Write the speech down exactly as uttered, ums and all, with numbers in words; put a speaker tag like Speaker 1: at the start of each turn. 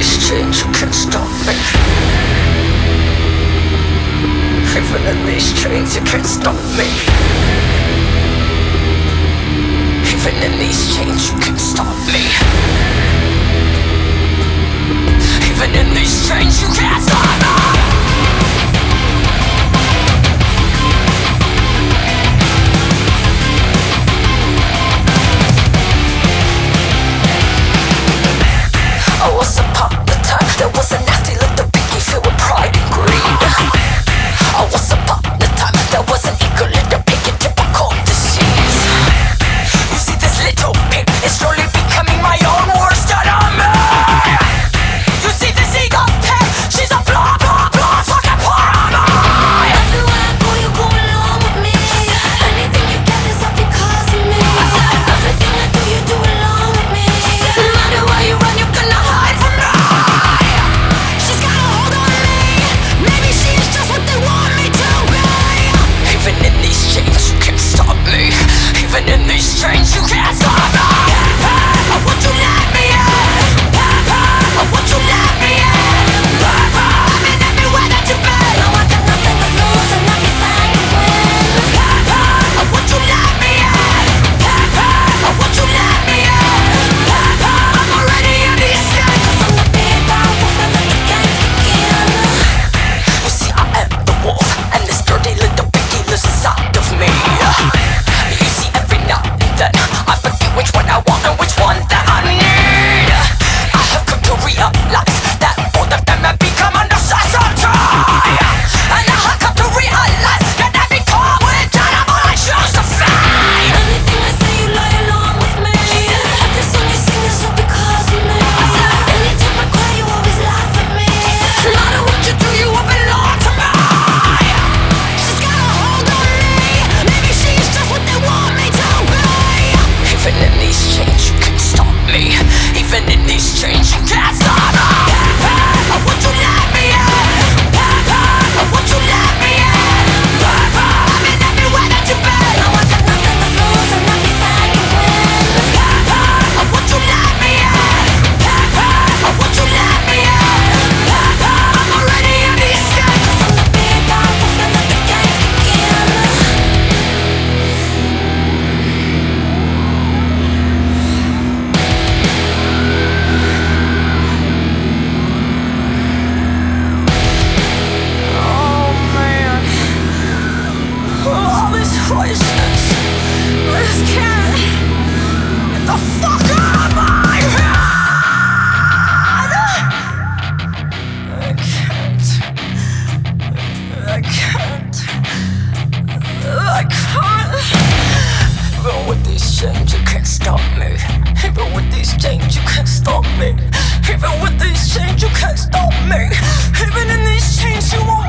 Speaker 1: this chains, you can't stop me. Even in these chains, you can't stop me. Even in these chains, you can't stop me. Even in these chains, you can't stop me. Oh, once upon a time, there was a nasty little piggy filled with pride and greed. Oh, once upon a time, there was an eager little pig in typical disease. You see, this little pig is slowly becoming my own worst enemy. You see, this eager pig, she's a blah, blah, blah, fucking poor enemy.
Speaker 2: Everywhere I go, you go along with me. Anything you get is all because of me. Everything I do, you do along with me. No matter where you run, you're gonna hide from me. She's got a hold on me. Maybe she's just what they want me to be.
Speaker 1: Even in these chains, you can't stop me. Even in these chains, you can't stop me. I want you let me in. I want you let me in. I'm in everywhere that you've been.
Speaker 2: No, I got nothing to lose and everything to win.
Speaker 1: I want you let me in. I want you let me in. I'm already in these chains.
Speaker 2: Cause I'm the big bad wolf and let the games begin.
Speaker 1: You see, I am the wolf, and this dirty little piggy lives inside of me. You see, every now and then I forget which one I want and which one that I need. I have come to realize that both of them have become a necessity. And I have come to realize that every call with animal I choose to feed.
Speaker 2: Anything I say, you lie along with me. Every song you sing is all because of me. Anytime I cry, you always laugh at me.
Speaker 1: No matter what you do, you will belong to me.
Speaker 2: She's got a hold on me. Maybe she's just what they want me to be.
Speaker 1: Even in these chains, you can't stop me. Even in these chains, you can't stop me. I want you let me in. I want you let me in. I'm in everywhere that you've been.
Speaker 2: No, I got nothing to lose and everything to win.
Speaker 1: I want you let me in. I want you let me in. I'm already in these chains.
Speaker 2: Cause I'm the big bad wolf and let the games begin.
Speaker 1: Oh man, all this craziness, this can't get the fuck out of my head. I can't, I can't, I can't. Even with these chains, you can't stop me. Even with these chains, you can't stop me. Even with these chains, you can't stop me. Even in these chains, you won't.